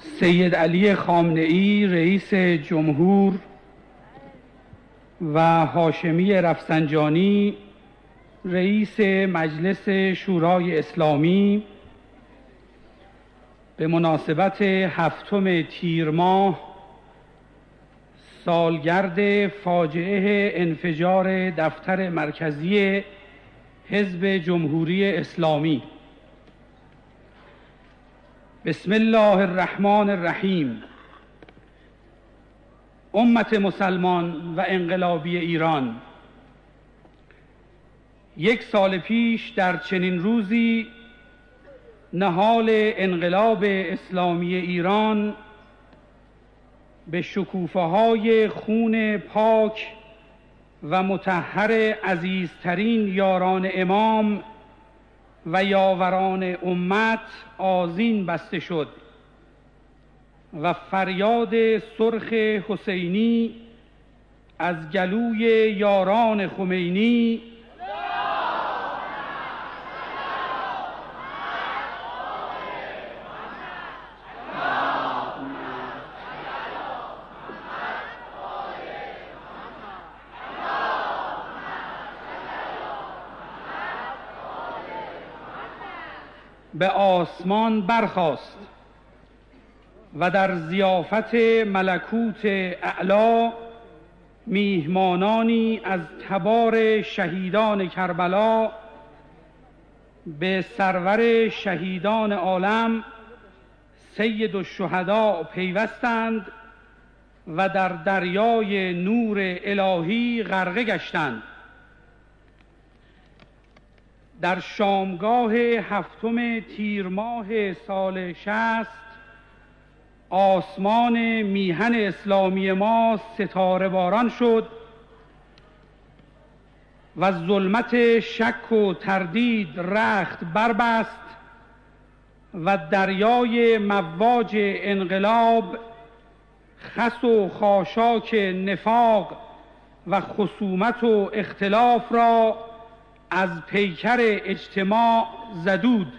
سید علی خامنه‌ای رئیس جمهور و هاشمی رفسنجانی رئیس مجلس شورای اسلامی به مناسبت 7 تیر ماه سالگرد فاجعه انفجار دفتر مرکزی حزب جمهوری اسلامی. بسم الله الرحمن الرحیم. امت مسلمان و انقلابی ایران، 1 سال پیش در چنین روزی نهال انقلاب اسلامی ایران به شکوفه‌های خون پاک و مطهر عزیزترین یاران امام و یاوران امت آذین بسته شد و فریاد سرخ حسینی از گلوی یاران خمینی به آسمان برخاست و در ضیافت ملکوت اعلی میهمانانی از تبار شهیدان کربلا به سرور شهیدان عالم سید الشهدا پیوستند و در دریای نور الهی غرقه گشتند. در شامگاه 7 تیر ماه سال 60 آسمان میهن اسلامی ما ستاره باران شد و ظلمت شک و تردید رخت بربست و دریای مواج انقلاب خس و خاشاک نفاق و خصومت و اختلاف را از پیکر اجتماع زدود.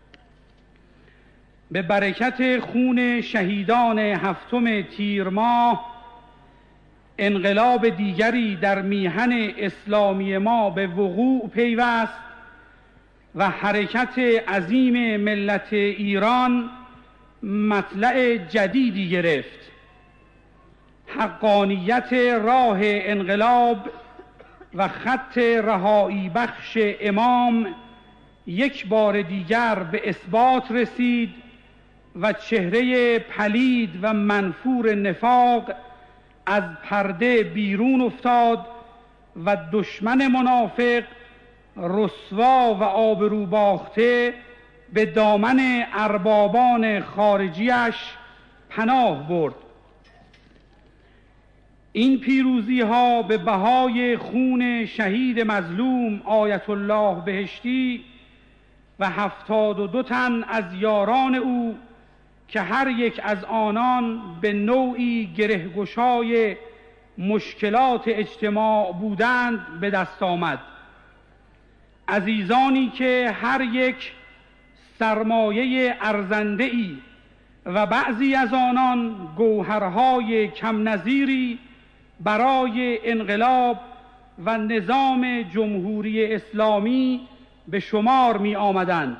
به برکت خون شهیدان 7 تیر ماه انقلاب دیگری در میهن اسلامی ما به وقوع پیوست و حرکت عظیم ملت ایران مطلع جدیدی گرفت. حقانیت راه انقلاب و خط رهایی بخش امام یک بار دیگر به اثبات رسید و چهره پلید و منفور نفاق از پرده بیرون افتاد و دشمن منافق رسوا و آبرو باخته به دامن اربابان خارجیش پناه برد. این پیروزی ها به بهای خون شهید مظلوم آیت الله بهشتی و 72 تن از یاران او که هر یک از آنان به نوعی گرهگشای مشکلات اجتماع بودند به دست آمد. عزیزانی که هر یک سرمایه ارزنده‌ای و بعضی از آنان گوهرهای کم نظیری برای انقلاب و نظام جمهوری اسلامی به شمار می آمدند.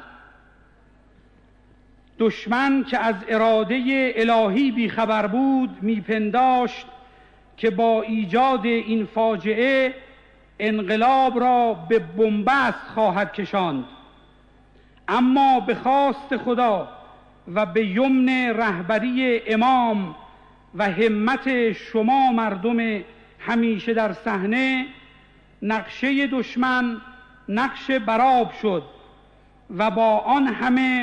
دشمن که از اراده الهی بیخبر بود میپنداشت که با ایجاد این فاجعه انقلاب را به بنبست خواهد کشاند، اما به خواست خدا و به یمن رهبری امام و همت شما مردم همیشه در صحنه نقشه دشمن نقش براب شد و با آن همه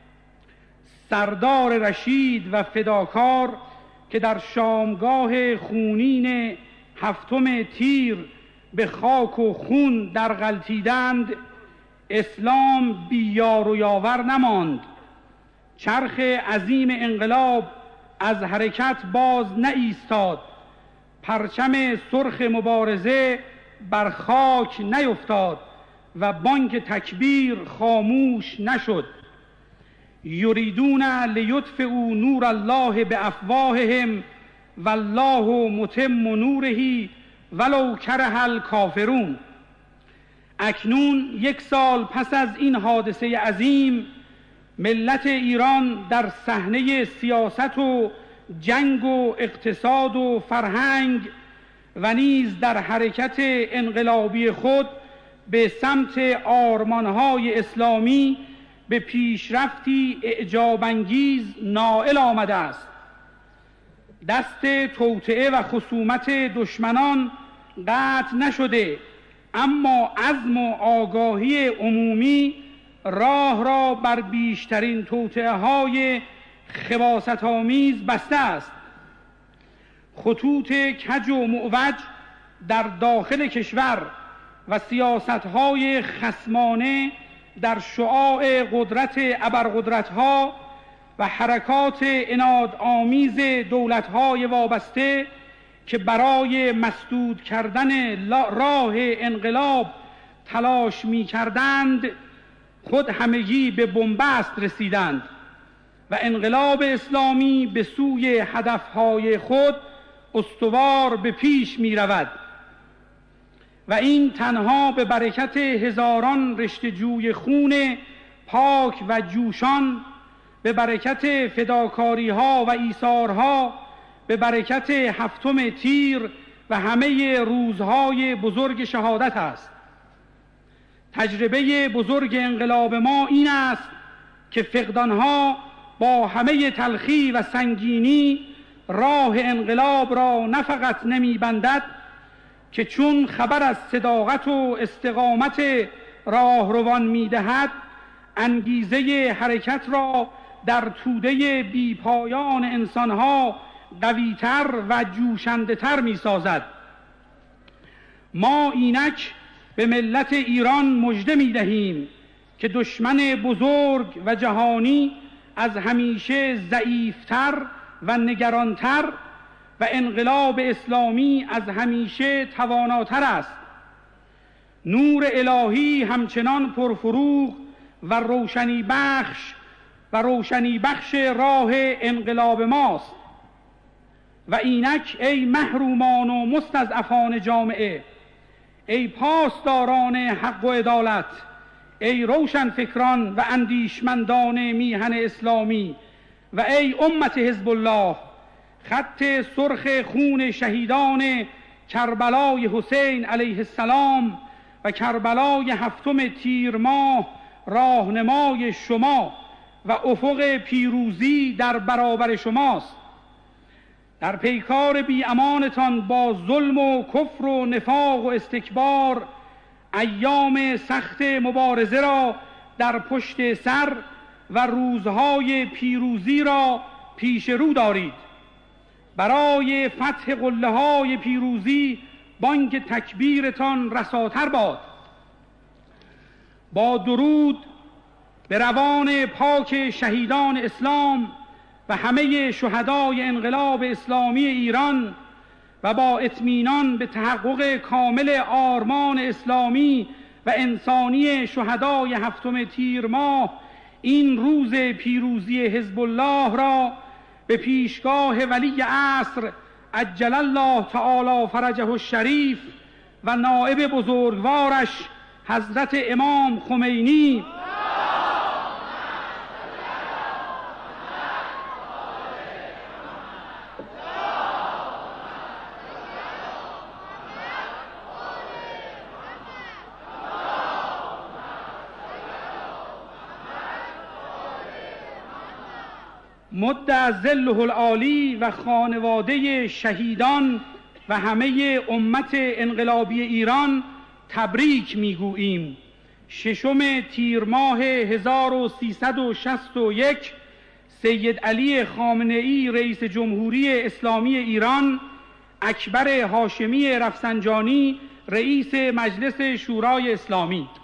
سردار رشید و فداکار که در شامگاه خونین 7 تیر به خاک و خون در غلتیدند اسلام بیار و یاور نماند. چرخ عظیم انقلاب از حرکت باز نایستاد، پرچم سرخ مبارزه بر خاک نیفتاد و بانگ تکبیر خاموش نشد. یریدون لیطفئوا نور الله بافواههم والله متم نوره ولو کره الکافرون. اکنون 1 سال پس از این حادثه عظیم، ملت ایران در صحنه سیاست و جنگ و اقتصاد و فرهنگ و نیز در حرکت انقلابی خود به سمت آرمانهای اسلامی به پیشرفتی اعجاب‌انگیز نائل آمده است. دست توطئه و خصومت دشمنان قطع نشده، اما عزم و آگاهی عمومی راه را بر بیشترین توطئه‌های خباثت‌آمیز بسته است. خطوط کج و معوج در داخل کشور و سیاست‌های خصمانه در شعاع قدرت ابرقدرت‌ها و حرکات عنادآمیز دولت‌های وابسته که برای مسدود کردن راه انقلاب تلاش می‌کردند، خود همگی به بنبست رسیدند و انقلاب اسلامی به سوی هدف‌های خود استوار به پیش می‌رود و این تنها به برکت هزاران رشته جوی خون پاک و جوشان، به برکت فداکاری‌ها و ایثارها، به برکت 7 تیر و همه روزهای بزرگ شهادت است. تجربه بزرگ انقلاب ما این است که فقدانها با همه تلخی و سنگینی راه انقلاب را نه فقط نمی‌بندد که چون خبر از صداقت و استقامت راهروان می‌دهد، انگیزه حرکت را در توده بیپایان انسانها قوی‌تر و جوشنده‌تر می‌سازد. ما اینک به ملت ایران مژده می‌دهیم که دشمن بزرگ و جهانی از همیشه ضعیف‌تر و نگرانتر و انقلاب اسلامی از همیشه تواناتر است. نور الهی همچنان پرفروغ و روشنی بخش راه انقلاب ماست. و اینک ای محرومان و مستضعفان جامعه، ای پاسداران حق و عدالت، ای روشن فکران و اندیشمندان میهن اسلامی و ای امت حزب الله، خط سرخ خون شهیدان کربلای حسین علیه السلام و کربلای 7 تیر ماه راهنمای شما و افق پیروزی در برابر شماست. در پیکار بی امانتان با ظلم و کفر و نفاق و استکبار ایام سخت مبارزه را در پشت سر و روزهای پیروزی را پیش رو دارید. برای فتح قله‌های پیروزی بانگ تکبیرتان رساتر باد. با درود به روان پاک شهیدان اسلام و همه شهدای انقلاب اسلامی ایران و با اطمینان به تحقق کامل آرمان اسلامی و انسانی شهدای 7 تیر ماه، این روز پیروزی حزب الله را به پیشگاه ولی عصر عجل الله تعالی فرجه الشریف و نائب بزرگوارش حضرت امام خمینی مد ظله العالی و خانواده شهیدان و همه امت انقلابی ایران تبریک میگوییم. 6 تیر ماه 1361 سید علی خامنه‌ای رئیس جمهوری اسلامی ایران، اکبر هاشمی رفسنجانی رئیس مجلس شورای اسلامی